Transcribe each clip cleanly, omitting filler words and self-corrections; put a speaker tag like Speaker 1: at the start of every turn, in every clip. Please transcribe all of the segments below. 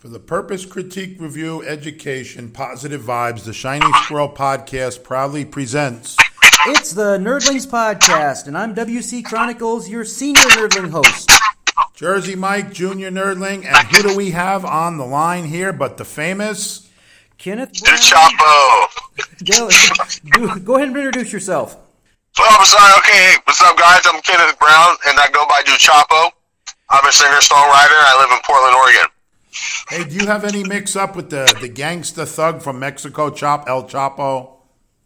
Speaker 1: For the purpose, critique, review, education, positive vibes, the Shining Squirrel Podcast proudly presents...
Speaker 2: It's the Nerdlings Podcast, and I'm WC Chronicles, your senior nerdling host.
Speaker 1: Jersey Mike, junior nerdling, and who do we have on the line here but the famous...
Speaker 2: Kenneth Brown.
Speaker 3: Chapo.
Speaker 2: Go ahead and introduce yourself.
Speaker 3: Oh, sorry. Okay, what's up, guys? I'm Kenneth Brown, and I go by Du Chapo. I'm a singer-songwriter. I live in Portland, Oregon.
Speaker 1: Hey, do you have any mix-up with the gangsta thug from Mexico, El Chapo?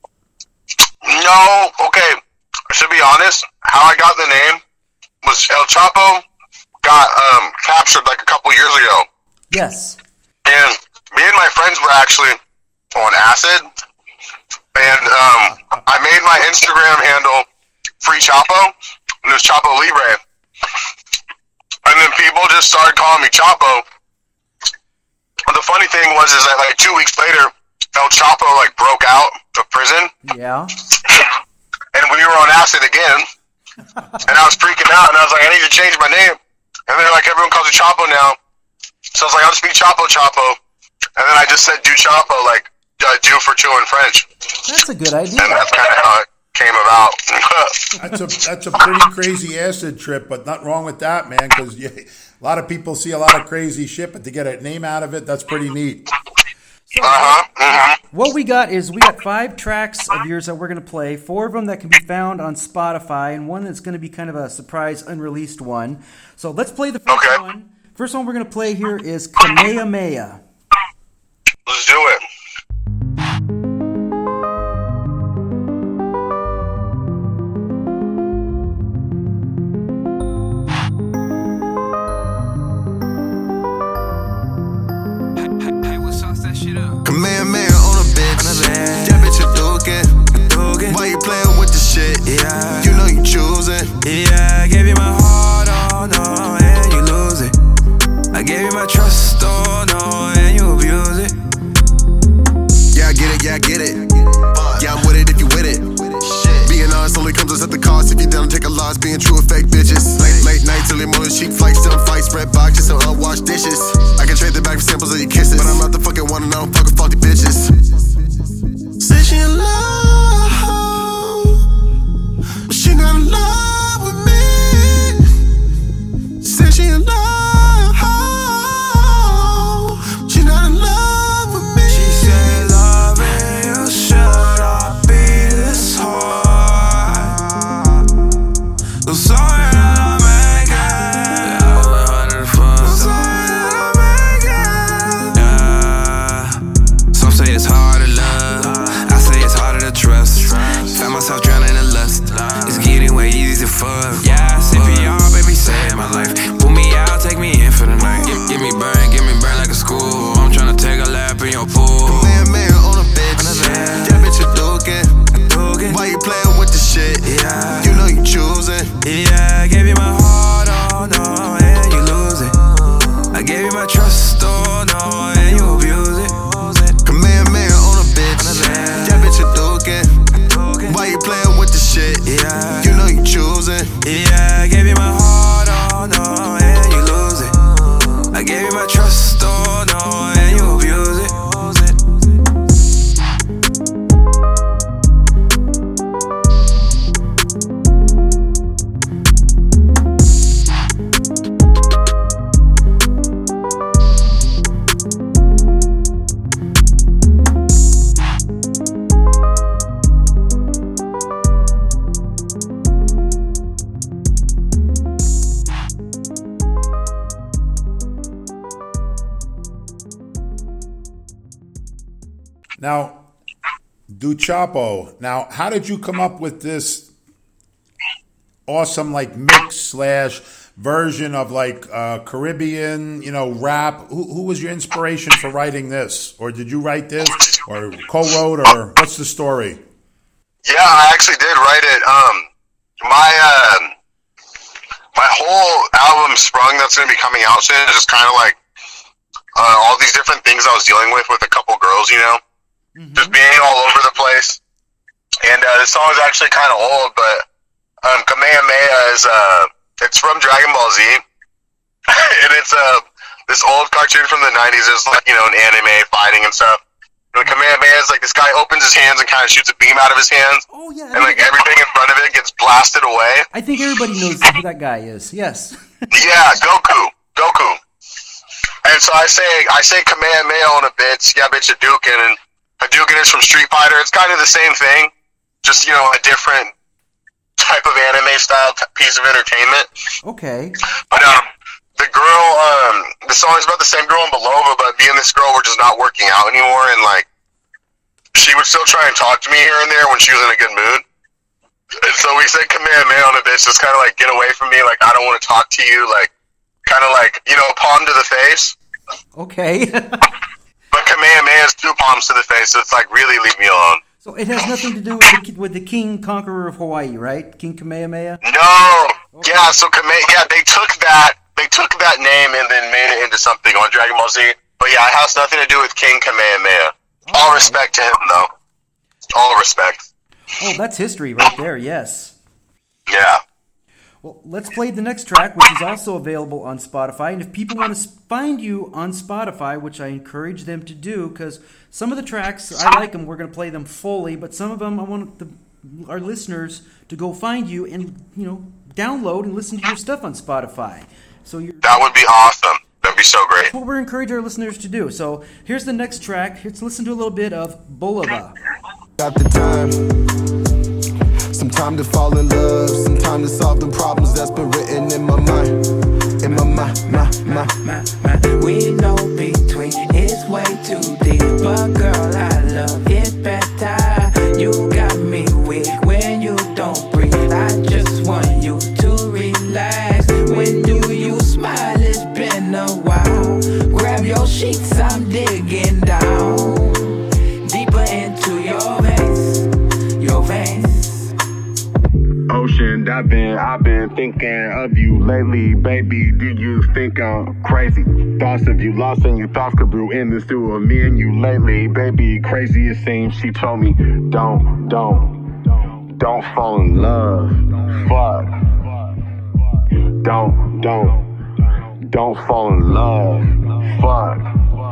Speaker 3: No. Okay, to be honest, how I got the name was El Chapo got captured like a couple years ago.
Speaker 2: Yes.
Speaker 3: And me and my friends were actually on acid, and I made my Instagram handle Free Chapo, and it was Chapo Libre. And then people just started calling me Chapo. And the funny thing was is that like 2 weeks later, El Chapo like broke out of prison.
Speaker 2: Yeah.
Speaker 3: And we were on acid again. And I was freaking out, and I was like, I need to change my name. And they're like, everyone calls you Chapo now. So I was like, I'll just be Chapo. And then I just said Du Chapo, like do for two in French.
Speaker 2: That's a good idea.
Speaker 3: And that's kind of how it came about.
Speaker 1: That's a pretty crazy acid trip, but nothing wrong with that, man, because a lot of people see a lot of crazy shit, but to get a name out of it, that's pretty neat.
Speaker 2: So, what we got 5 tracks of yours that we're going to play, 4 of them that can be found on Spotify, and one that's going to be kind of a surprise unreleased one. So let's play the first one. First one we're going to play here is Kamehameha.
Speaker 3: Let's do it.
Speaker 4: Kamehameha on a bitch. That bitch a dookie. Why you playing with the shit? Yeah. You know you choosing.
Speaker 5: Yeah, I gave you my heart, oh no, and you lose it. I gave you my trust, oh no, and you abuse it.
Speaker 4: Yeah, I get it. Yeah, I'm with it if you with it. Being honest only comes at the cost. If you down to take a loss, being true or fake bitches. Late nights, early morning, cheap flights, still fights, spread boxes, and unwashed dishes. I can trade the back for samples of your kisses, but I'm not the fucking one and I don't fuck with faulty bitches. Say she in love, but she not in love with me. Say she in love, she not in love with me.
Speaker 5: She said, loving you, should I be this hard? So sorry that I make it. Yeah, I only wanted fun. So sorry that I make it. Yeah. Some say it's hard to love, I say it's harder to trust. Found myself drowning in lust. It's getting way easy to fuck. Yeah, CPR, baby, save my life. Pull me out, take me in for the night. Get me burn like a school. I'm tryna take a lap in your pool.
Speaker 4: Kamehameha on a bitch. That bitch a dookie. Why you playing with the shit?
Speaker 5: Yeah.
Speaker 4: You know you choosing.
Speaker 5: Yeah, I gave you my heart, oh no, and you lose it. I gave you my trust, oh no, and you abuse it.
Speaker 4: Kamehameha on a bitch. That bitch a dookie. Why you playing with the shit?
Speaker 5: Yeah.
Speaker 4: You know you choosing.
Speaker 5: Yeah, I gave you my heart, oh no, and you lose it. I gave you my trust, oh no, and you abuse it.
Speaker 1: Now, Du Chapo, now, how did you come up with this awesome, like, mix / version of, like, Caribbean, rap? Who was your inspiration for writing this? Or did you write this? Or co-wrote? Or what's the story?
Speaker 3: Yeah, I actually did write it. My whole album Sprung that's going to be coming out soon is just kind of like all these different things I was dealing with a couple girls, just being all over the place. And this song is actually kind of old, but Kamehameha is it's from Dragon Ball Z, and it's this old cartoon from the 90s. It's like, you know, an anime fighting and stuff. And the Kamehameha is like this guy opens his hands and kind of shoots a beam out of his hands.
Speaker 2: Oh, yeah.
Speaker 3: And like everything in front of it gets blasted away.
Speaker 2: I think everybody knows who that guy is. Yes.
Speaker 3: Yeah, Goku. And so I say Kamehameha on a bitch. Yeah, bitch, Hadouken. And Hadouken is from Street Fighter. It's kind of the same thing. Just, you know, a different type of anime style piece of entertainment.
Speaker 2: Okay.
Speaker 3: But the girl, the song is about the same girl in Belova, but me and this girl were just not working out anymore, and like she would still try and talk to me here and there when she was in a good mood. And so we said Kamehameha on a bitch, just kind of like get away from me, like I don't want to talk to you, like kind of like, you know, palm to the face.
Speaker 2: Okay.
Speaker 3: But Kamehameha is 2 palms to the face, so it's like really leave me alone.
Speaker 2: So it has nothing to do with the King Conqueror of Hawaii, right? King Kamehameha?
Speaker 3: No. Okay. Yeah, so they took that name and then made it into something on Dragon Ball Z. But yeah, it has nothing to do with King Kamehameha. All respect to him, though. All respect.
Speaker 2: Oh, that's history right there, yes.
Speaker 3: Yeah.
Speaker 2: Well, let's play the next track, which is also available on Spotify. And if people want to find you on Spotify, which I encourage them to do, because some of the tracks, I like them, we're going to play them fully, but some of them I want our listeners to go find you and, you know, download and listen to your stuff on Spotify. So
Speaker 3: that would be awesome. That'd be so great.
Speaker 2: That's what we're encouraging our listeners to do. So here's the next track. Let's listen to a little bit of Bolova.
Speaker 4: Got the time, some time to fall in love, some time to solve the problems that's been written in my mind. In my mind.
Speaker 6: We know between is way too deep, but girl, I love it better. You got me weak when you don't breathe. I just want you to relax. When do you smile? It's been a while. Grab your sheets, I'm digging down deeper into your veins.
Speaker 7: Ocean, I've been thinking of you lately, baby. Do you think I'm crazy? Thoughts of you lost and your thoughts could brew in the stew of me and you lately, baby. Crazy it seems. She told me, don't fall in love. Fuck. Don't fall in love. Fuck.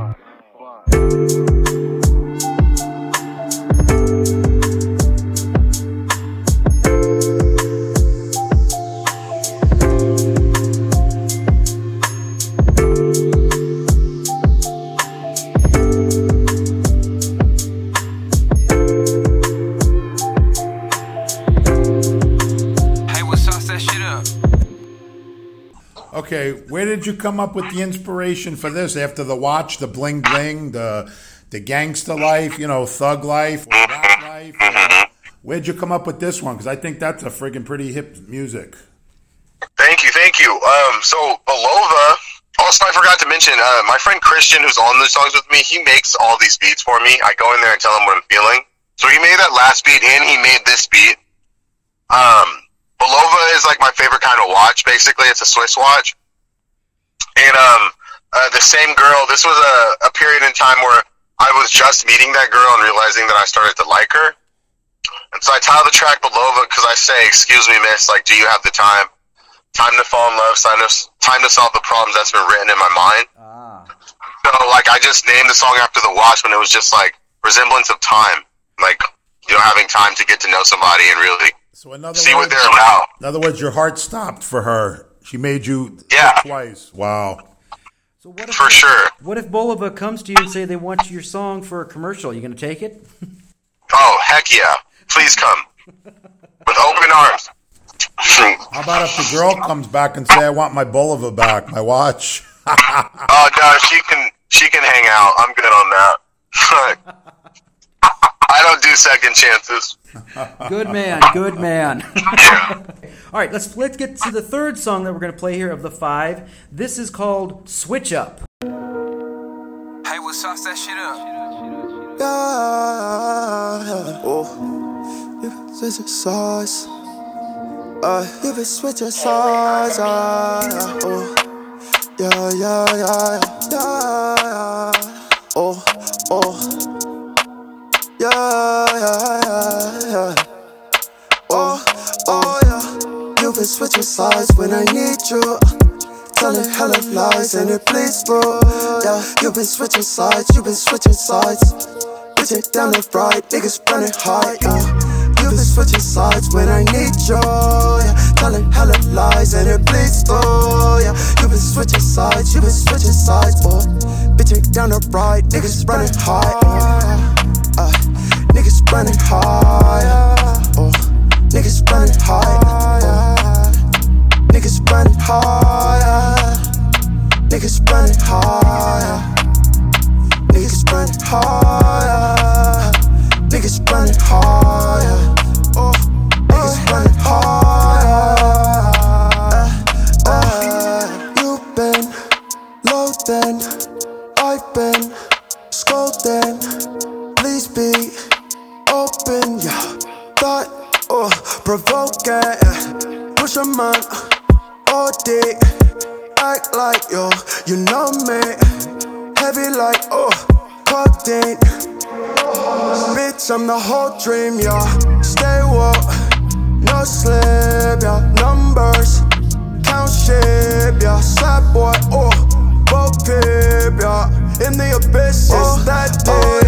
Speaker 1: Okay, where did you come up with the inspiration for this? After the watch, the bling bling, the gangster life, you know, thug life, or rap life? Where'd you come up with this one? Because I think that's a friggin' pretty hip music.
Speaker 3: Thank you. So Belova. Also, I forgot to mention my friend Christian, who's on the songs with me. He makes all these beats for me. I go in there and tell him what I'm feeling. So he made that last beat and he made this beat. Belova is like my favorite kind of watch. Basically, it's a Swiss watch. And the same girl. This was a period in time where I was just meeting that girl and realizing that I started to like her. And so I title the track Belova because I say, "Excuse me, miss. Like, do you have the time? Time to fall in love. Time to solve the problems that's been written in my mind." So, like, I just named the song after the watch when it was just like resemblance of time, like, you know, having time to get to know somebody and really.
Speaker 1: So in other
Speaker 3: see
Speaker 1: words,
Speaker 3: what they're about.
Speaker 1: In other words, your heart stopped for her. She made you twice. Wow.
Speaker 2: So what if,
Speaker 3: for sure.
Speaker 2: What if Bolova comes to you and say they want your song for a commercial? You going to take it?
Speaker 3: Oh, heck yeah. Please come. With open arms.
Speaker 1: How about if the girl comes back and say, "I want my Bolova back, my watch"?
Speaker 3: Oh, no, she can hang out. I'm good on that. I don't do second chances.
Speaker 2: Good man. All right, let's get to the third song that we're going to play here of the 5. This is called Switch Up.
Speaker 5: Hey, what sauce that shit up?
Speaker 8: Yeah, oh, you can switch your sauce. You can switch your sauce. Oh, yeah. Oh. Yeah. Oh, yeah. You can switch your sides when I need you. telling hella lies and it bleeds through. Yeah, you been switching sides, you been switching sides. Bitch it down the right, niggas running high. Yeah, you been switching sides when I need you. Yeah, telling hella lies and it bleeds through. Yeah, you been switching sides, you been switching sides. Bitch it down the right, niggas running high. Niggas running high. Niggas running high. Niggas running high. Niggas running high. Niggas running high. Niggas running high. Niggas running high. You've been loading. I've been scolding. Please be open, yeah. Thought, provoking. Push a man, OD. Act like you know me. Heavy like, codeine. Bitch, I'm the whole dream, yeah. Stay woke, no sleep, yeah. Numbers, count shit, yeah. Sad boy, boat pip, yeah. In the abyss, it's that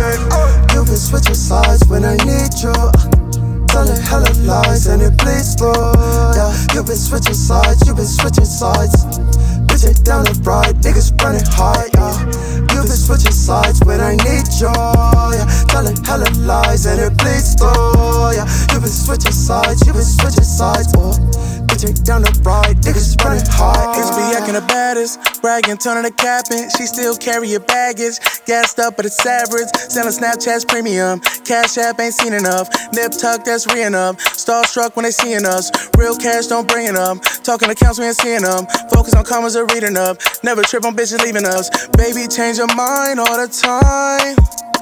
Speaker 8: deep. You been switching sides when I need you. Telling hella lies and it bleeds through. Yeah, you been switching sides, you been switching sides. Bitch it down the right, niggas running high. Yeah, you been switching sides when I need you. Yeah, telling hella lies and it bleeds through. Yeah, you been switching sides, you been switching sides. Bitch it down the right, niggas running high.
Speaker 9: Bitch be acting the baddest, bragging, turning the captain. She still carry your baggage, gassed up but it's average. Selling Snapchats premium, Cash App ain't seen enough. Nip tuck, that's real enough. Starstruck when they seeing us. Real cash don't bring it up. Talking accounts we ain't seeing them. Focus on commas or reading up. Never trip on bitches leaving us. Baby change your mind all the time.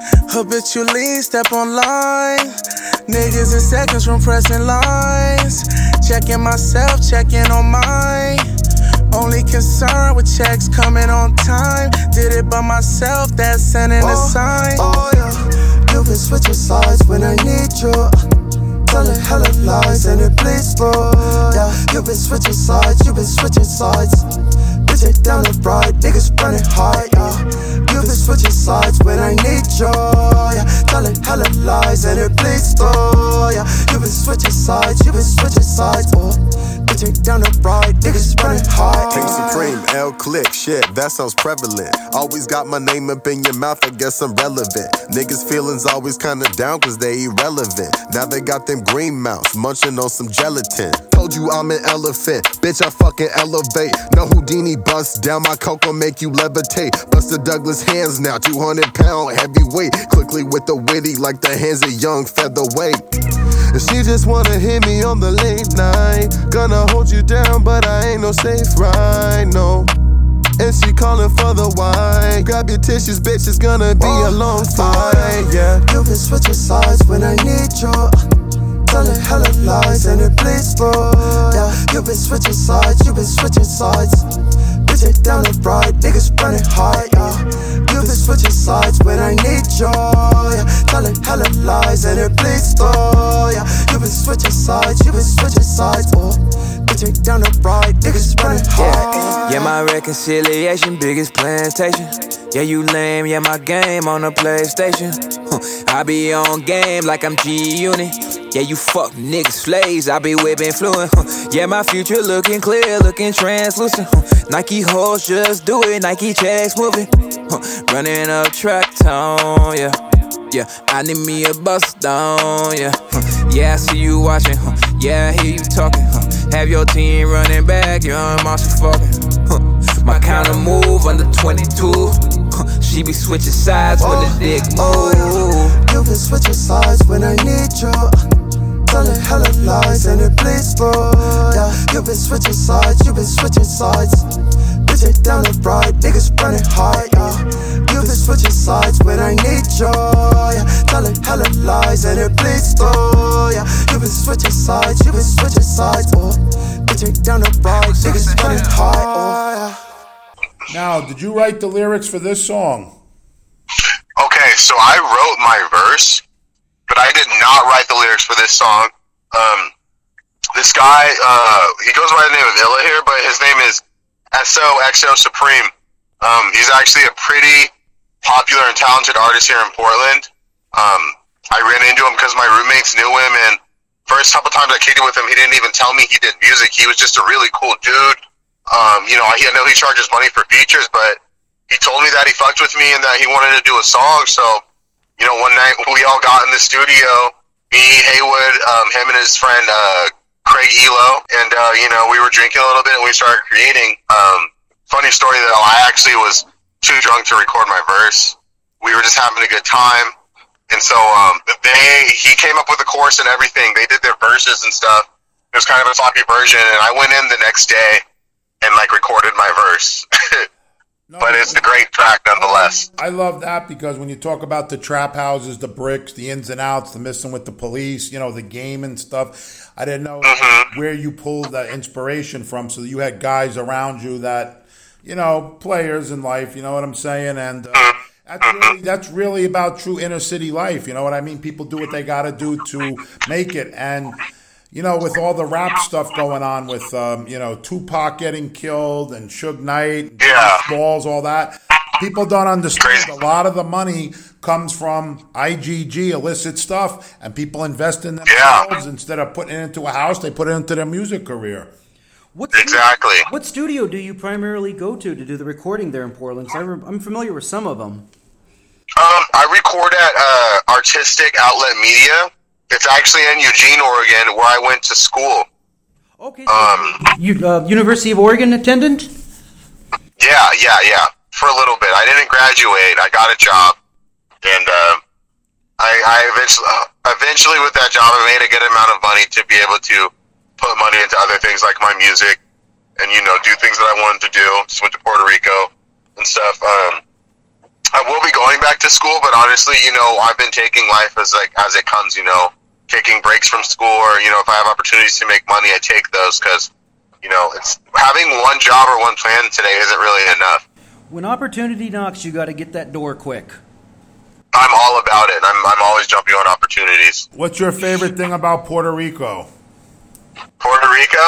Speaker 9: Habitually step online. Niggas in seconds from pressing lines. Checking myself, checking on mine. Only concerned with checks coming on time. Did it by myself, that's sending a sign.
Speaker 8: Yeah, you been switching sides when I need you. Telling hella lies and it bleeds through. Yeah, you been switching sides, you been switching sides. Bitch it down the right, niggas running high. Yeah, you been switching sides when I need you. Yeah, telling hella lies and it bleeds through. Yeah, you been switching sides, you been switching sides. Bitch it down the right, niggas running high.
Speaker 4: King Supreme, L Click, shit, that sounds prevalent. Always got my name up in your mouth, I guess I'm relevant. Niggas' feelings always kinda down cause they irrelevant. Now they got them green mouths, munching on some gelatin. Told you I'm an elephant, bitch I fucking elevate. No Houdini bust down, my coke will make you levitate. Buster Douglas hands now, 200-pound heavyweight. Quickly with the witty like the hands of young featherweight. And she just wanna hit me on the late night. Gonna hold you down, but I ain't no safe ride, no. And she calling for the wine. Grab your tissues, bitch, it's gonna be a long fight, yeah.
Speaker 8: You been switching sides when I need you. Telling hella lies and it bleeds through. Yeah, you been switching sides, you been switching sides. Bitch it down the right, niggas running high. Yeah, you been switching sides when I need you. Yeah, telling hella lies and it bleeds through. Yeah, you been switching sides, you been switching sides. Bitch it down the right, niggas running high.
Speaker 6: Yeah, my reconciliation, biggest plantation. Yeah, you lame, yeah, my game on the PlayStation. I be on game like I'm G-Unit. Yeah, you fuck niggas slaves, I be whipping fluent. Yeah, my future looking clear, looking translucent. Nike hoes just do it, Nike checks moving. Running up track town, yeah. Yeah, I need me a bust down, yeah. Yeah, I see you watching, yeah, I hear you talking. Have your team running back, young monster fucking. My counter move under 22. She be switching sides when the dick move.
Speaker 8: You been switching sides when I need you. Telling hella lies and it bleeds through. Yeah, you been switching sides, you been switching sides. Bitch it down the right, niggas running high. Yeah, you been switching sides when I need you. Yeah, telling hella lies and it bleeds through. Yeah, you been switching sides, you been switching sides. Bitch it down the right, niggas running high.
Speaker 1: Now, did you write the lyrics for this song?
Speaker 3: Okay, so I wrote my verse, but I did not write the lyrics for this song. This guy, he goes by the name of Illa here, but his name is XO Supreme. He's actually a pretty popular and talented artist here in Portland. I ran into him because my roommates knew him, and first couple times I kicked it with him, he didn't even tell me he did music. He was just a really cool dude. I know he charges money for features, but he told me that he fucked with me and that he wanted to do a song. So, one night we all got in the studio, me, Haywood, him and his friend Craig Elo, and we were drinking a little bit and we started creating. Funny story that I actually was too drunk to record my verse. We were just having a good time. And so he came up with the chorus and everything. They did their verses and stuff. It was kind of a sloppy version, and I went in the next day and recorded my verse. But it's a great track nonetheless.
Speaker 1: I love that because when you talk about the trap houses, the bricks, the ins and outs, the messing with the police, the game and stuff, I didn't know where you pulled that inspiration from. So you had guys around you that, players in life, you know what I'm saying? And that's really about true inner city life. You know what I mean? People do what they got to do to make it. And, with all the rap stuff going on with, Tupac getting killed and Suge Knight, Smalls, all that, people don't understand. A lot of the money comes from IGG, illicit stuff, and people invest in themselves. Instead of putting it into a house, they put it into their music career.
Speaker 3: Exactly.
Speaker 2: What studio do you primarily go to do the recording there in Portland? 'Cause I'm familiar with some of them.
Speaker 3: I record at Artistic Outlet Media. It's actually in Eugene, Oregon, where I went to school.
Speaker 2: Okay. So University of Oregon attendant?
Speaker 3: Yeah. For a little bit. I didn't graduate. I got a job, and I eventually with that job, I made a good amount of money to be able to put money into other things like my music and, do things that I wanted to do. Just went to Puerto Rico and stuff. I will be going back to school, but honestly, I've been taking life as it comes, taking breaks from school, or, if I have opportunities to make money, I take those because, it's having one job or one plan today isn't really enough.
Speaker 2: When opportunity knocks, you got to get that door quick.
Speaker 3: I'm all about it. I'm always jumping on opportunities.
Speaker 1: What's your favorite thing about Puerto Rico?
Speaker 3: Puerto Rico?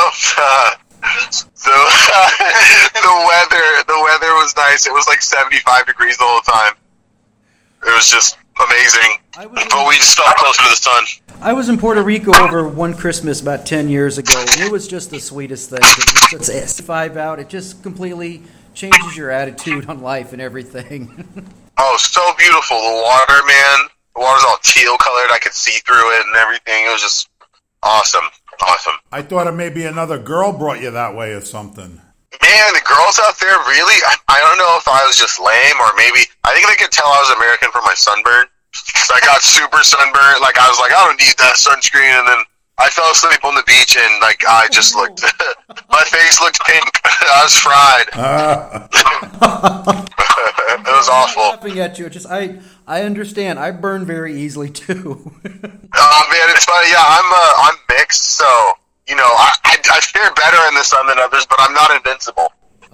Speaker 3: The weather was nice. It was 75 degrees the whole time. It was just amazing. But we just felt closer to the sun.
Speaker 2: I was in Puerto Rico over one Christmas about 10 years ago, and it was just the sweetest thing. It's 5 out. It just completely changes your attitude on life and everything.
Speaker 3: Oh, so beautiful. The water, man. The water's all teal colored. I could see through it and everything. It was just awesome.
Speaker 1: I thought maybe another girl brought you that way or something.
Speaker 3: Man, the girls out there really, I don't know if I was just lame or maybe, I think they could tell I was American from my sunburn. So I got super sunburned. I was like, I don't need that sunscreen. And then I fell asleep on the beach and I just looked, my face looked pink. I was fried. It was awful.
Speaker 2: I'm laughing at you. I understand. I burn very easily too.
Speaker 3: Oh man, it's funny. Yeah, I'm mixed, so I fare better in the sun than others, but I'm not invincible.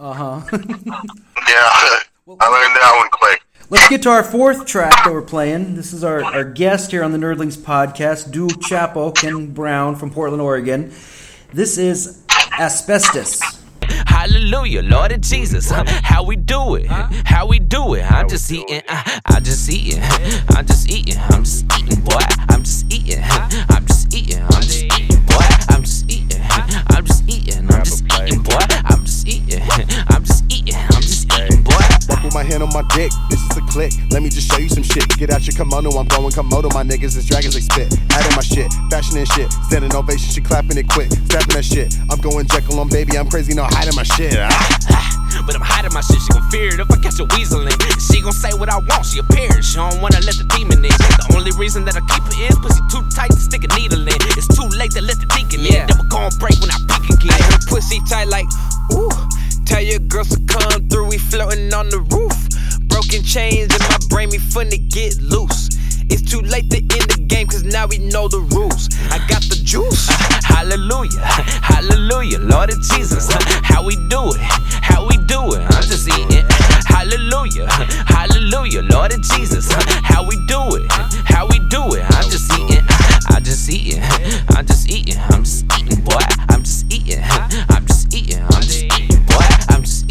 Speaker 3: Yeah, I learned that one quick.
Speaker 2: Let's get to our fourth track that we're playing. This is our guest here on the Nerdlings podcast, Du Chapo, Ken Brown from Portland, Oregon. This is Asbestos.
Speaker 10: Hallelujah, Lord of Jesus. How we do it? How we do it? I'm just eating. I'm just eating. I'm just eating. I'm just eating, boy. I'm just eating. I'm just eating. I'm just eating, boy. I'm just eating. I'm just eating. I'm just eating, boy. I'm just eating. I'm just eating. I'm just eating, boy.
Speaker 11: Walk with my hand on my dick. This is a click. Let me just show you some shit. Get out your kimono. I'm going Komodo. My niggas is dragons, they spit. Out of my shit. Fashion and shit. Standing ovation. She clapping it quick. Snapping that shit. I'm going Jekyll on baby. I'm crazy. No hiding my shit.
Speaker 10: But I'm hiding my shit, she gon' fear it if I catch a weasel in. She gon' say what I want, she appears. She don't wanna let the demon in. The only reason that I keep it in, pussy too tight to stick a needle in. It's too late to let the deacon in. Then we gon' break when I peek again.
Speaker 12: Pussy tight like, ooh. Tell your girls to come through, we floating on the roof. Broken chains in my brain, me finna get loose. It's too late to end the game, cause now we know the rules. I got the juice.
Speaker 10: Hallelujah, hallelujah, Lord of Jesus. How we do it? How we do it? I'm just eating. Hallelujah, hallelujah, Lord of Jesus. How we do it? How we do it? I'm just eating. I'm just eating. I'm just eating. I'm just eating, boy. I'm just eating. I'm just eating. I'm just eating, boy. I'm just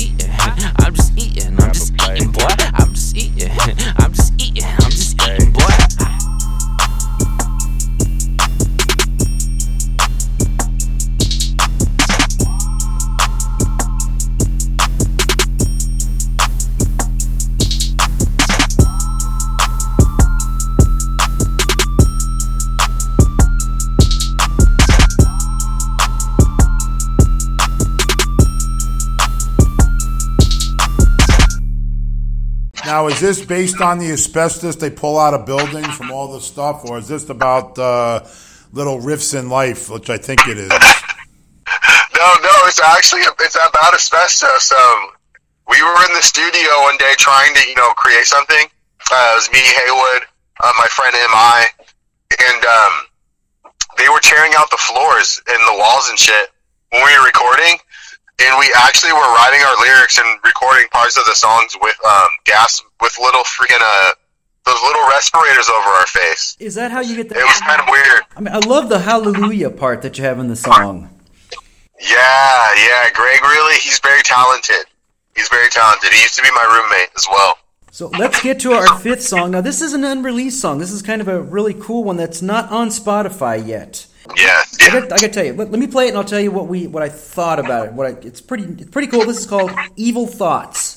Speaker 1: Now, is this based on the asbestos they pull out of buildings from all the stuff, or is this about little riffs in life, which I think it is?
Speaker 3: No, it's about asbestos. We were in the studio one day trying to, create something. It was me, Haywood, my friend M.I., and they were tearing out the floors and the walls and shit when we were recording, and we actually were writing our lyrics and recording parts of the songs with gas, with little freaking those little respirators over our face.
Speaker 2: Is that how you get that?
Speaker 3: It was kind of weird.
Speaker 2: I mean, I love the hallelujah part that you have in the song.
Speaker 3: Yeah, Greg he's very talented. He used to be my roommate as well.
Speaker 2: So let's get to our fifth song. Now, this is an unreleased song. This is kind of a really cool one that's not on Spotify yet.
Speaker 3: Yeah.
Speaker 2: I got to tell you. Let me play it, and I'll tell you what I thought about it. It's pretty cool. This is called "Evil Thoughts."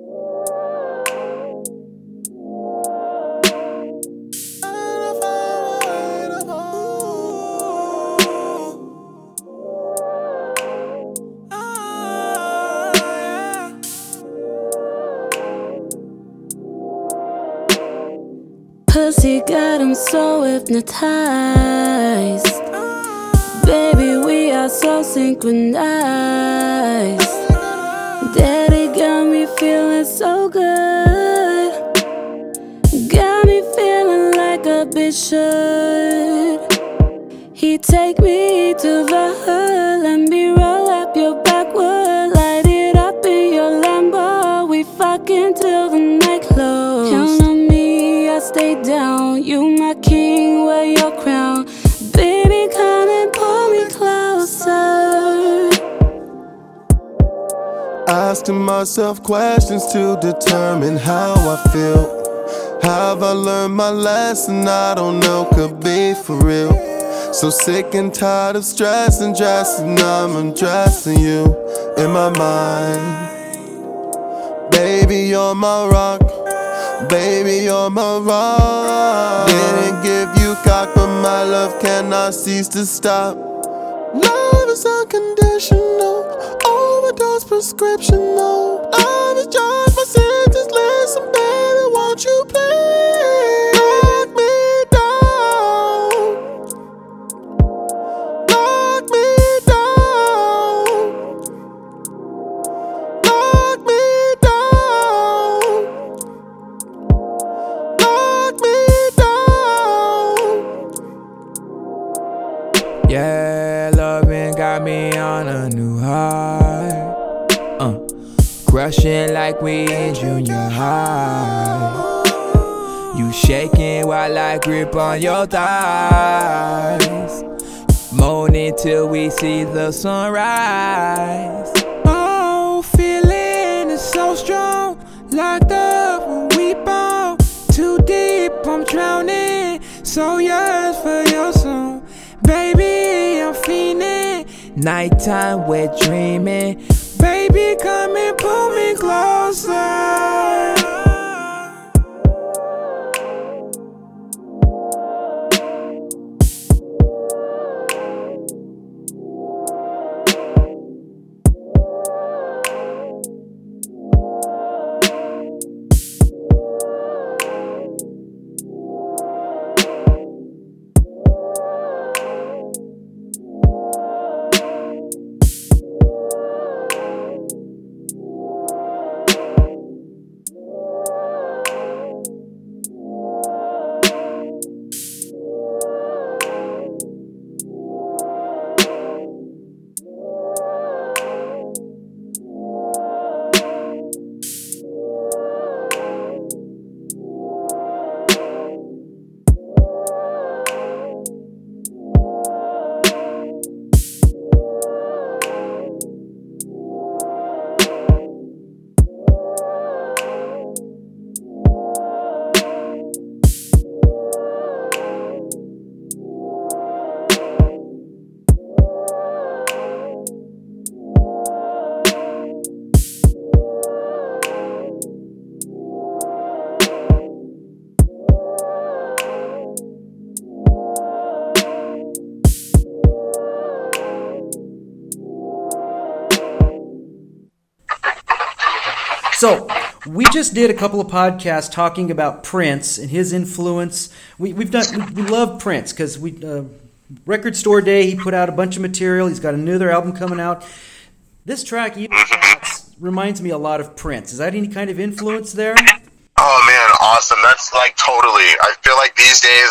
Speaker 13: Pussy got him so hypnotized. Baby, we are so synchronized. Daddy got me feeling so good. Got me feeling like a bitch should. He take me to the hood. Let me roll up your backwood. Light it up in your Lambo. We fucking till the night close. Count on me, I stay down. You my king, wear your crown. Baby, come and pull me closer.
Speaker 8: Asking myself questions to determine how I feel. Have I learned my lesson? I don't know, could be for real. So sick and tired of stress and dressing, I'm undressing you in my mind. Baby, you're my rock. Baby, you're my rock. Didn't give you cock, but my love cannot cease to stop. Love is unconditional, overdose prescriptional. Love is just my sentence. Listen, baby, won't you please knock me down? Knock me down. Knock me down. Knock me down.
Speaker 6: Yeah, loving got me on a new high. Crushing like we in junior high. You shaking while I grip on your thighs. Moaning till we see the sunrise. Oh, feeling is so strong. Locked up when we bone. Too deep, I'm drowning. So yours for your song. Baby, I'm fiending. Nighttime, we're dreaming. Baby, come and pull me closer.
Speaker 2: So, We just did a couple of podcasts talking about Prince and his influence. We love Prince because Record Store Day, he put out a bunch of material. He's got another album coming out. This track, Evil Thoughts, reminds me a lot of Prince. Is that any kind of influence there?
Speaker 3: Oh man, awesome. That's like totally. I feel like these days,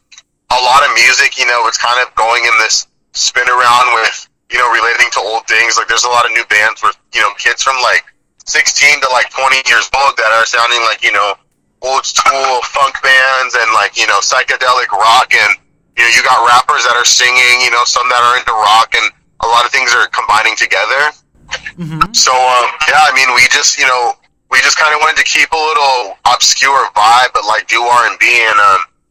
Speaker 3: a lot of music, it's kind of going in this spin around with, relating to old things. Like there's a lot of new bands with, kids from like 16 to like 20 years old that are sounding like, old school funk bands and like, psychedelic rock. And, you got rappers that are singing, some that are into rock, and a lot of things are combining together. Mm-hmm. So, we just kind of wanted to keep a little obscure vibe, but like do R&B. And,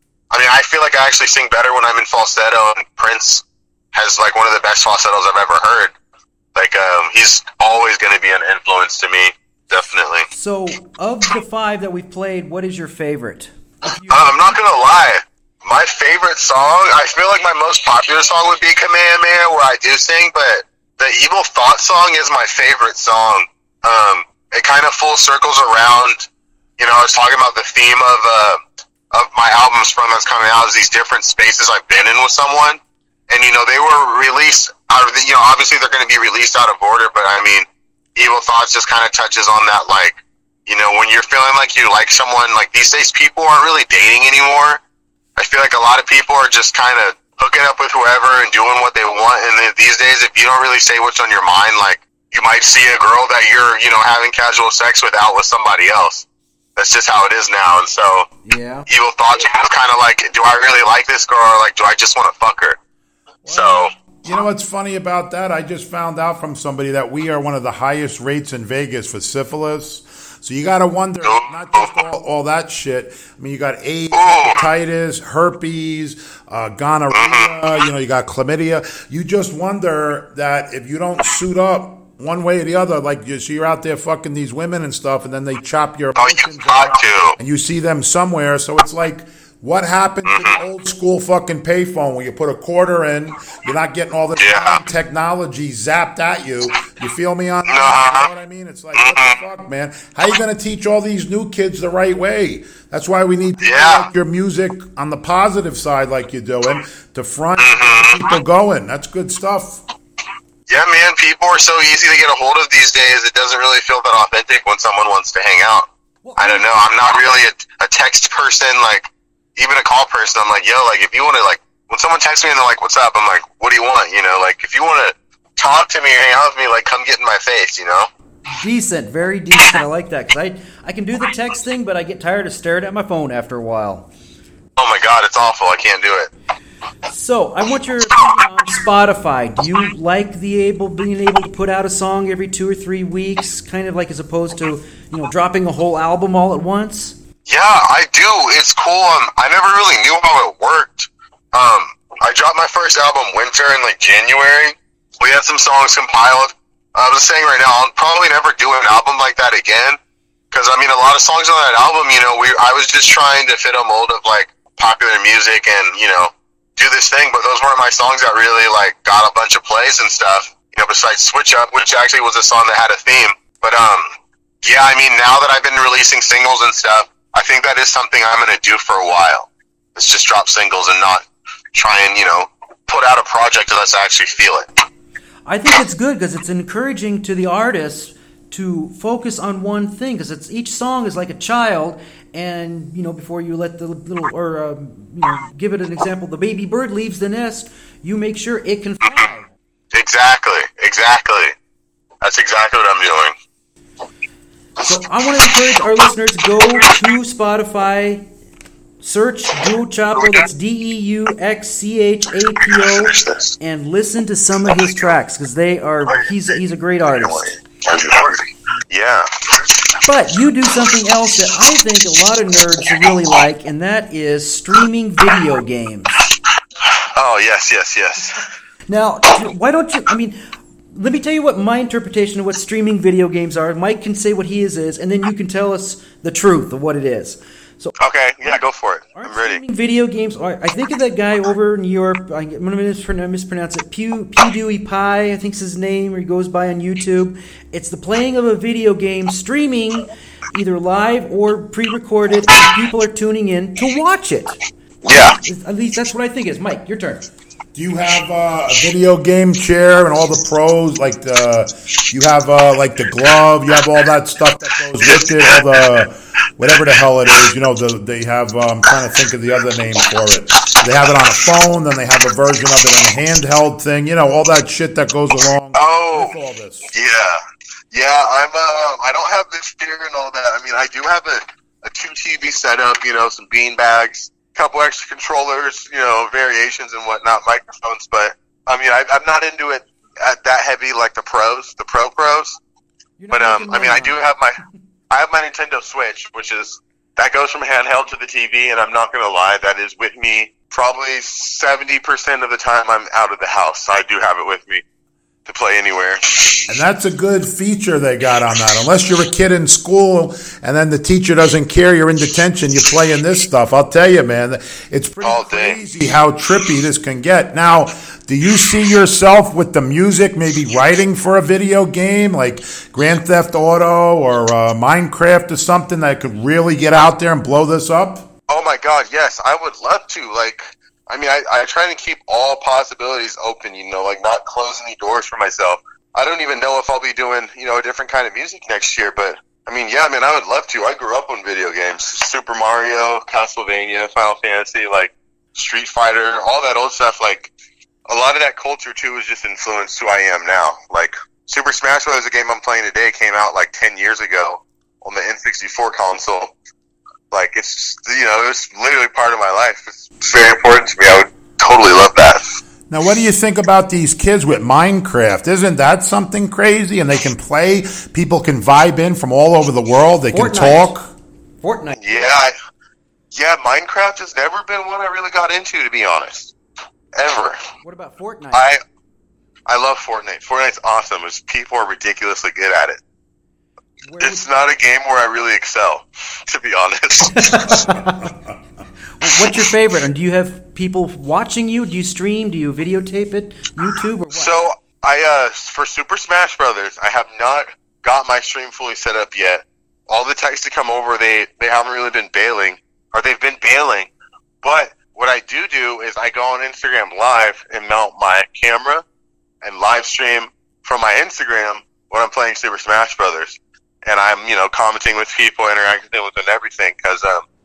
Speaker 3: I feel like I actually sing better when I'm in falsetto, and Prince has like one of the best falsettos I've ever heard. Like, he's always going to be an influence to me, definitely.
Speaker 2: So, of the 5 that we've played, what is your favorite?
Speaker 3: I'm not going to lie. My favorite song, I feel like my most popular song would be Kamehameha, where I do sing, but the Evil Thought song is my favorite song. It kind of full circles around, I was talking about the theme of my albums from that's coming out is these different spaces I've been in with someone. And, they were released out of obviously they're going to be released out of order, but Evil Thoughts just kind of touches on that, like, when you're feeling like you like someone, like these days people aren't really dating anymore. I feel like a lot of people are just kind of hooking up with whoever and doing what they want. And these days, if you don't really say what's on your mind, like you might see a girl that you're, having casual sex with out with somebody else. That's just how it is now. And so, Evil Thoughts is kind of like, do I really like this girl, or like, do I just want to fuck her? So,
Speaker 1: you know what's funny about that? I just found out from somebody that we are one of the highest rates in Vegas for syphilis. So you got to wonder, not just all that shit. You got AIDS, hepatitis, herpes, gonorrhea, you got chlamydia. You just wonder that if you don't suit up one way or the other, like you're out there fucking these women and stuff, and then they chop your emotions and you see them somewhere. So it's like, what happened to the old school fucking payphone where you put a quarter in, you're not getting all the technology zapped at you. You feel me on that? You know what I mean? It's like, what the fuck, man? How you going to teach all these new kids the right way? That's why we need to like your music on the positive side like you're doing, to front people going. That's good stuff.
Speaker 3: Yeah, man, people are so easy to get a hold of these days. It doesn't really feel that authentic when someone wants to hang out. I don't know. I'm not really a text person, like, even a call person. I'm like, yo, like, if you want to, like, when someone texts me and they're like, what's up? I'm like, what do you want? Like, if you want to talk to me or hang out with me, like, come get in my face,
Speaker 2: Decent, very decent. I like that, because I can do the text thing, but I get tired of staring at my phone after a while.
Speaker 3: Oh my God, it's awful. I can't do it.
Speaker 2: So, I want your opinion on Spotify. Do you like being able to put out a song every 2 or 3 weeks, kind of like as opposed to, dropping a whole album all at once?
Speaker 3: Yeah, I do. It's cool. I never really knew how it worked. I dropped my first album, Winter, in like January. We had some songs compiled. I was saying right now, I'll probably never do an album like that again. Because, a lot of songs on that album, I was just trying to fit a mold of like popular music and, do this thing. But those weren't my songs that really like got a bunch of plays and stuff. Besides Switch Up, which actually was a song that had a theme. But, now that I've been releasing singles and stuff, I think that is something I'm going to do for a while. It's just drop singles and not try and, put out a project unless I actually feel it.
Speaker 2: I think it's good because it's encouraging to the artist to focus on one thing, because each song is like a child, and, before you let the little, or, give it an example, the baby bird leaves the nest, you make sure it can fly.
Speaker 3: Exactly. That's exactly what I'm doing.
Speaker 2: So I want to encourage our listeners to go to Spotify, search Duo Chapo, that's DEUXCHAPO, and listen to some of his tracks, because he's a great artist.
Speaker 3: Yeah.
Speaker 2: But you do something else that I think a lot of nerds really like, and that is streaming video games.
Speaker 3: Oh, yes.
Speaker 2: Now, why don't you, let me tell you what my interpretation of what streaming video games are. Mike can say what his is, and then you can tell us the truth of what it is. So
Speaker 3: okay, yeah, go for it. I'm ready.
Speaker 2: Streaming video games. I think of that guy over in Europe. I'm going to mispronounce it. PewDiePie, I think's his name, or he goes by on YouTube. It's the playing of a video game, streaming either live or pre-recorded, and people are tuning in to watch it.
Speaker 3: Yeah.
Speaker 2: At least that's what I think it is. Mike, your turn.
Speaker 1: Do you have a video game chair and all the pros? Like you have like the glove. You have all that stuff that goes with it. All the whatever the hell it is. You know, they have. I'm trying to think of the other name for it. They have it on a phone. Then they have a version of it on a handheld thing. You know, all that shit that goes along with all this.
Speaker 3: Yeah. I don't have this gear and all that. I mean, I do have a 2 TV setup. You know, some bean bags. Couple extra controllers, you know, variations and whatnot, microphones, but I mean, I'm not into it that heavy like the pro pros. But I mean, I have my Nintendo Switch, which is that goes from handheld to the TV, and I'm not gonna lie, that is with me probably 70% of the time I'm out of the house. So I do have it with me to play anywhere.
Speaker 1: And that's a good feature they got on that. Unless you're a kid in school and then the teacher doesn't care, you're in detention, you're playing this stuff. I'll tell you, man, it's pretty crazy how trippy this can get. Now, do you see yourself with the music maybe writing for a video game like Grand Theft Auto or Minecraft or something that could really get out there and blow this up?
Speaker 3: Oh my God, yes, I would love to. Like, I mean, I try to keep all possibilities open, you know, like not closing any doors for myself. I don't even know if I'll be doing, you know, a different kind of music next year, but I mean, yeah, man, I would love to. I grew up on video games. Super Mario, Castlevania, Final Fantasy, like Street Fighter, all that old stuff. Like, a lot of that culture, too, has just influenced who I am now. Like, Super Smash Bros., a game I'm playing today, came out like 10 years ago on the N64 console. Like, it's, you know, it was literally part of my life. It's very important to me. I would totally love that.
Speaker 1: Now, what do you think about these kids with Minecraft? Isn't that something crazy? And they can play. People can vibe in from all over the world. They can talk.
Speaker 2: Fortnite.
Speaker 3: Yeah, Minecraft has never been one I really got into, to be honest. Ever.
Speaker 2: What about Fortnite?
Speaker 3: I love Fortnite. Fortnite's awesome. People are ridiculously good at it. It's not a game where I really excel, to be honest.
Speaker 2: What's your favorite? And do you have people watching you? Do you stream? Do you videotape it? YouTube or what?
Speaker 3: So, for Super Smash Brothers, I have not got my stream fully set up yet. All the techs to come over, they haven't really been bailing, or they've been bailing. But what I do is I go on Instagram Live and mount my camera and live stream from my Instagram when I'm playing Super Smash Brothers. And I'm, you know, commenting with people, interacting with them, and everything, because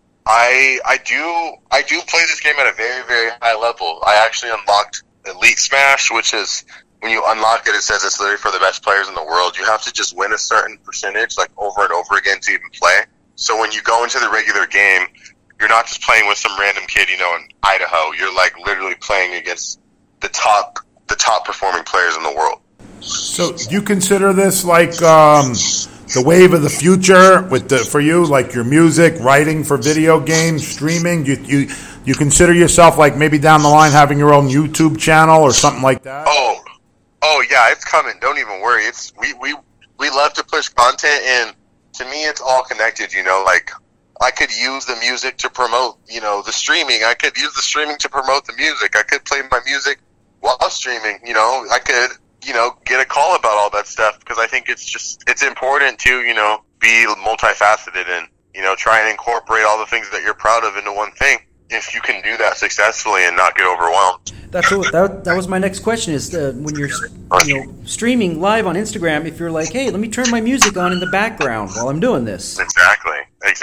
Speaker 3: I do play this game at a very, very high level. I actually unlocked Elite Smash, which is when you unlock it, it says it's literally for the best players in the world. You have to just win a certain percentage, like over and over again, to even play. So when you go into the regular game, you're not just playing with some random kid, you know, in Idaho. You're like literally playing against the top performing players in the world.
Speaker 1: So do you consider this like the wave of the future for you, like your music, writing for video games, streaming? You consider yourself like maybe down the line having your own YouTube channel or something like that?
Speaker 3: Oh yeah, it's coming. Don't even worry. We love to push content, and to me, it's all connected. You know, like I could use the music to promote, you know, the streaming. I could use the streaming to promote the music. I could play my music while streaming. You know, I could, you know, get a call about all that stuff, because I think it's important to, you know, be multifaceted and, you know, try and incorporate all the things that you're proud of into one thing. If you can do that successfully and not get overwhelmed.
Speaker 2: That was my next question, is when you're, you know, streaming live on Instagram, if you're like, hey, let me turn my music on in the background while I'm doing this.
Speaker 3: Exactly.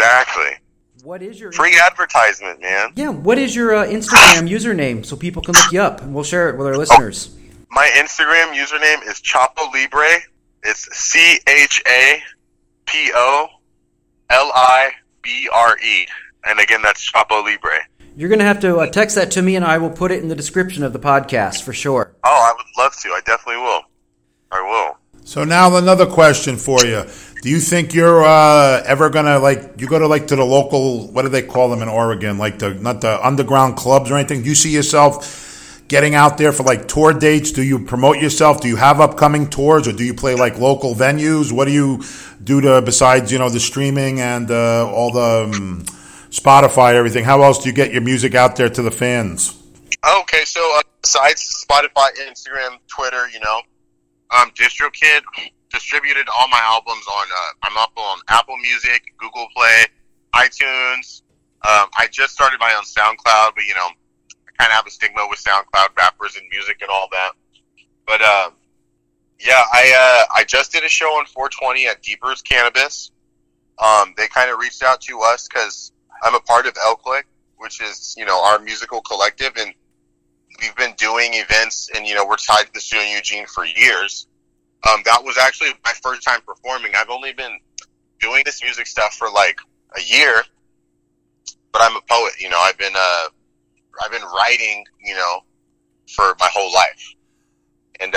Speaker 2: What is your
Speaker 3: free advertisement, man?
Speaker 2: Yeah, what is your Instagram username so people can look you up, and we'll share it with our listeners?
Speaker 3: My Instagram username is Chapo Libre. It's ChapoLibre. And again, that's Chapo Libre.
Speaker 2: You're going to have to text that to me, and I will put it in the description of the podcast for sure.
Speaker 3: Oh, I would love to. I definitely will. I will.
Speaker 1: So now another question for you. Do you think you're ever going to, like, you go to, like, to the local, what do they call them in Oregon, like not the underground clubs or anything? Do you see yourself getting out there for, like, tour dates? Do you promote yourself? Do you have upcoming tours, or do you play, like, local venues? What do you do besides, you know, the streaming and all the Spotify, everything. How else do you get your music out there to the fans?
Speaker 3: Okay, so besides Spotify, Instagram, Twitter, DistroKid distributed all my albums on. I'm up on Apple Music, Google Play, iTunes. I just started my own SoundCloud, but I kind of have a stigma with SoundCloud rappers and music and all that. But I just did a show on 420 at Deeper's Cannabis. They kind of reached out to us because I'm a part of L Click, which is our musical collective, and we've been doing events, and we're tied to the studio in Eugene for years. That was actually my first time performing. I've only been doing this music stuff for like a year, but I'm a poet. I've been writing, for my whole life, and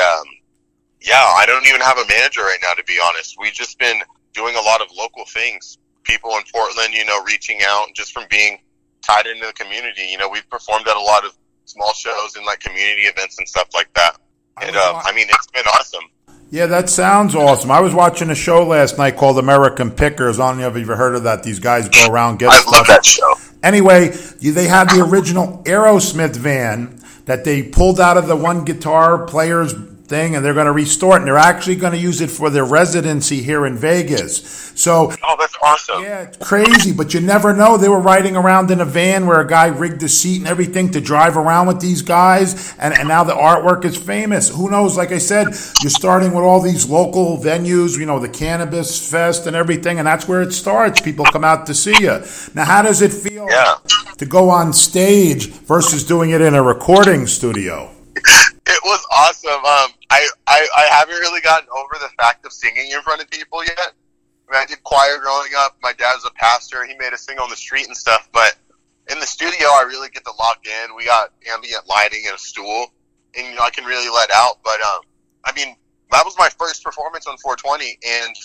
Speaker 3: I don't even have a manager right now, to be honest. We've just been doing a lot of local things. People in Portland, reaching out just from being tied into the community. We've performed at a lot of small shows and like community events and stuff like that. And it's been awesome.
Speaker 1: Yeah, that sounds awesome. I was watching a show last night called American Pickers. I don't know if you've ever heard of that. These guys go around, get stuff.
Speaker 3: I love that show.
Speaker 1: Anyway, they had the original Aerosmith van that they pulled out of the one guitar player's thing, and they're going to restore it, and they're actually going to use it for their residency here in Vegas. So,
Speaker 3: that's awesome.
Speaker 1: Yeah, it's crazy, but you never know. They were riding around in a van where a guy rigged the seat and everything to drive around with these guys, and now the artwork is famous. Who knows? Like I said, you're starting with all these local venues, the Cannabis Fest and everything, and that's where it starts. People come out to see you. Now, how does it feel to go on stage versus doing it in a recording studio?
Speaker 3: It was awesome. I haven't really gotten over the fact of singing in front of people yet. I did choir growing up. My dad was a pastor. He made us sing on the street and stuff. But in the studio, I really get to lock in. We got ambient lighting and a stool, and I can really let out. But that was my first performance on 420,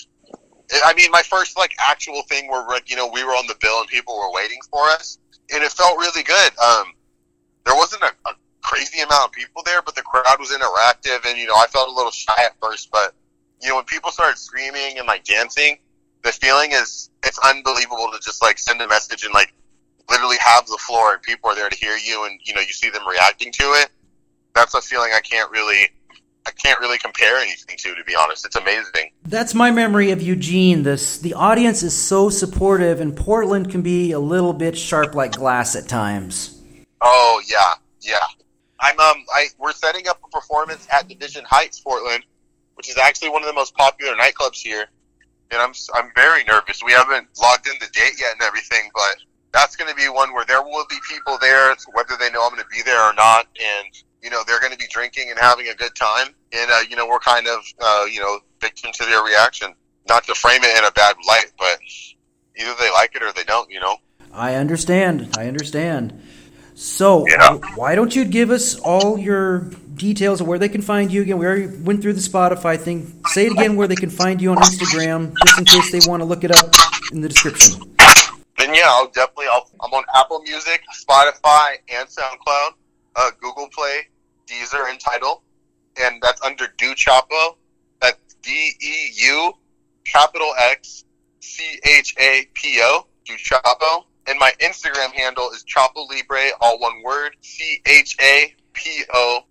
Speaker 3: and my first like actual thing where we were on the bill and people were waiting for us, and it felt really good. There wasn't a crazy amount of people there, but the crowd was interactive, and I felt a little shy at first, but when people started screaming and like dancing, the feeling is, it's unbelievable to just like send a message and like literally have the floor and people are there to hear you, and you see them reacting to it. That's a feeling I can't really compare anything to be honest. It's amazing.
Speaker 2: That's my memory of Eugene. The audience is so supportive, and Portland can be a little bit sharp like glass at times.
Speaker 3: Oh yeah. We're setting up a performance at Division Heights, Portland, which is actually one of the most popular nightclubs here. And I'm very nervous. We haven't logged in the date yet and everything, but that's going to be one where there will be people there, whether they know I'm going to be there or not. And, they're going to be drinking and having a good time. And, we're kind of, victim to their reaction. Not to frame it in a bad light, but either they like it or they don't,
Speaker 2: I understand. So, why don't you give us all your details of where they can find you again? We already went through the Spotify thing. Say it again, where they can find you on Instagram, just in case they want to look it up in the description.
Speaker 3: Then I'm on Apple Music, Spotify, and SoundCloud, Google Play, Deezer, and Tidal, and that's under Do Chapo. That's DEU, capital X, CHAPO, Do Chapo. And my Instagram handle is Chapo Libre, all one word, CHAPOLIBRE,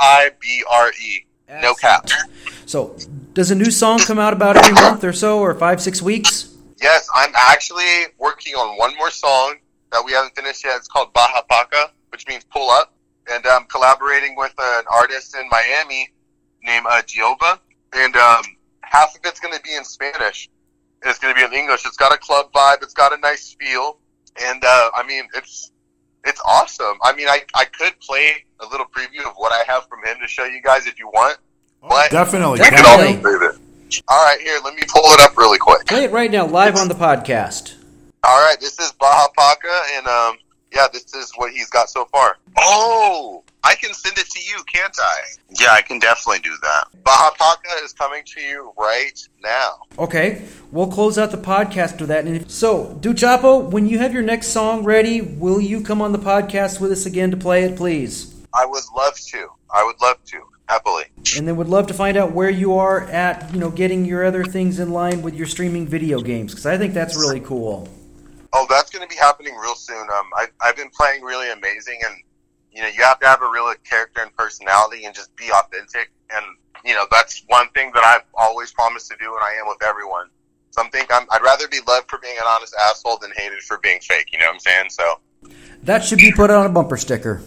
Speaker 3: no cap.
Speaker 2: So, does a new song come out about every month or so, or 5-6 weeks?
Speaker 3: Yes, I'm actually working on one more song that we haven't finished yet. It's called Baja Paca, which means pull up. And I'm collaborating with an artist in Miami named Jehovah. And half of it's going to be in Spanish. And it's going to be in English. It's got a club vibe. It's got a nice feel. And, it's awesome. I could play a little preview of what I have from him to show you guys if you want. But
Speaker 1: Definitely.
Speaker 3: You can always save it. All right, here, let me pull it up really quick.
Speaker 2: Play it right now, live on the podcast.
Speaker 3: All right, this is Baja Paca, and, this is what he's got so far. Oh, I can send it to you, can't I? Yeah, I can definitely do that. Baja Paca is coming to you right now.
Speaker 2: Okay, we'll close out the podcast with that. So, Do Chapo, when you have your next song ready, will you come on the podcast with us again to play it, please?
Speaker 3: I would love to. Happily.
Speaker 2: And then would love to find out where you are at, getting your other things in line with your streaming video games, because I think that's really cool.
Speaker 3: Oh, that's going to be happening real soon. I've been playing really amazing, and you know, you have to have a real character and personality and just be authentic. And you know, that's one thing that I've always promised to do, and I am with everyone. So I'd rather be loved for being an honest asshole than hated for being fake. You know what I'm saying? So
Speaker 2: that should be put on a bumper sticker.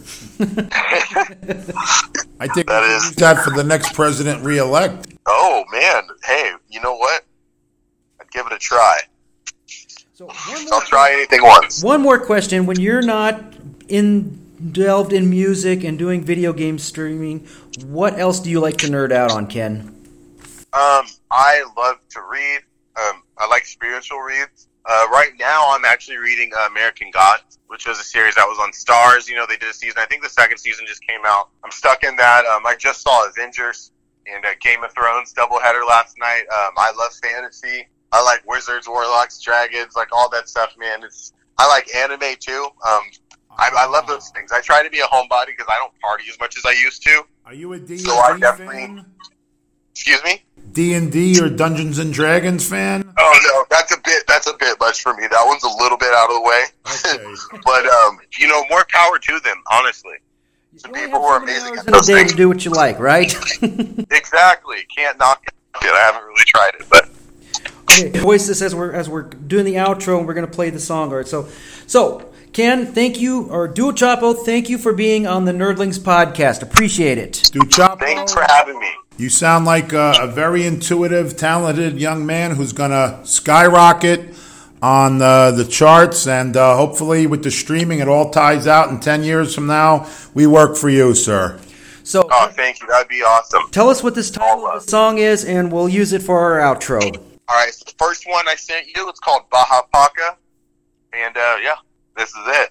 Speaker 1: I think that is that for the next president re-elect.
Speaker 3: Oh man, hey, you know what? I'd give it a try.
Speaker 2: So
Speaker 3: I'll try anything once.
Speaker 2: One more question: when you're not delved in music and doing video game streaming, what else do you like to nerd out on, Ken?
Speaker 3: I love to read. I like spiritual reads. Right now, I'm actually reading American Gods, which was a series that was on Stars. You know, they did a season. I think the second season just came out. I'm stuck in that. I just saw Avengers and Game of Thrones doubleheader last night. I love fantasy. I like wizards, warlocks, dragons, like all that stuff, man. I like anime too. I love those things. I try to be a homebody because I don't party as much as I used to.
Speaker 1: Are you a D&D
Speaker 3: fan? Excuse me?
Speaker 1: D&D or Dungeons and Dragons fan?
Speaker 3: Oh no, that's a bit much for me. That one's a little bit out of the way. Okay. But you know, more power to them, honestly. Some people who are amazing at those things.
Speaker 2: To do what you like, right?
Speaker 3: Exactly. Can't knock it. I haven't really tried it, but
Speaker 2: okay, voice this as we're doing the outro and we're gonna play the song. All right, so Ken, thank you, or Duo Chapo, thank you for being on the Nerdlings podcast. Appreciate it.
Speaker 1: Duo Chapo,
Speaker 3: thanks for having me.
Speaker 1: You sound like a very intuitive, talented young man who's going to skyrocket on the charts, and hopefully with the streaming, it all ties out, and 10 years from now, we work for you, sir.
Speaker 2: So,
Speaker 3: thank you. That'd be awesome.
Speaker 2: Tell us what this title of the song is, and we'll use it for our outro.
Speaker 3: All right, so the first one I sent you, it's called Baja Paca, and yeah, this is it.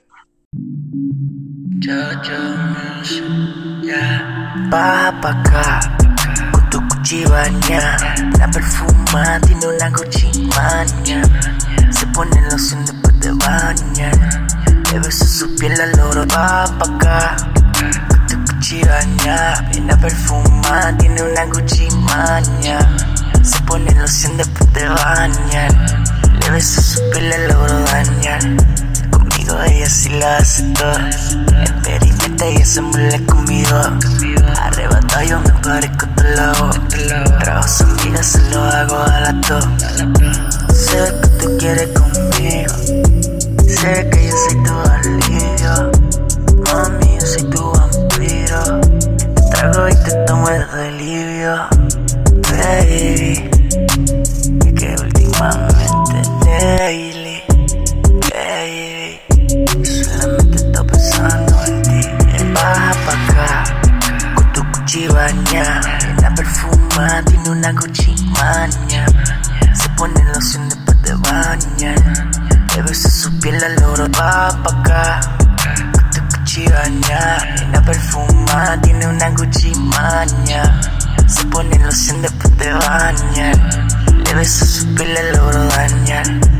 Speaker 14: Baja Paca, con tu cuchivania, la perfuma tiene una cuchimania, se pone loción después de bañar, le beso su piel al oro. Baja Paca, con tu cuchivania, la perfuma tiene una cuchimania, se pone loción después de bañar, le beso su piel al oro dañar. Ella sí la hace toda, experimenta y se mole conmigo. Arrebatado yo me parezco a tu lado, trabajo su amiga se lo hago a las dos. Sé que tú quieres conmigo, sé que yo soy tu alivio. Mami, yo soy tu vampiro, te trago y te tomo el delivio. Baby, es que últimamente daily, baby, solamente estoy pensando en ti. Baja pa' acá, con tu cuchivania, la perfuma tiene una cuchimania, se pone loción después de bañar, le beso su piel al oro. Baja pa' acá, con tu cuchivania, la perfuma tiene una cuchimania, se pone loción después de bañar, le beso su piel al oro dañar.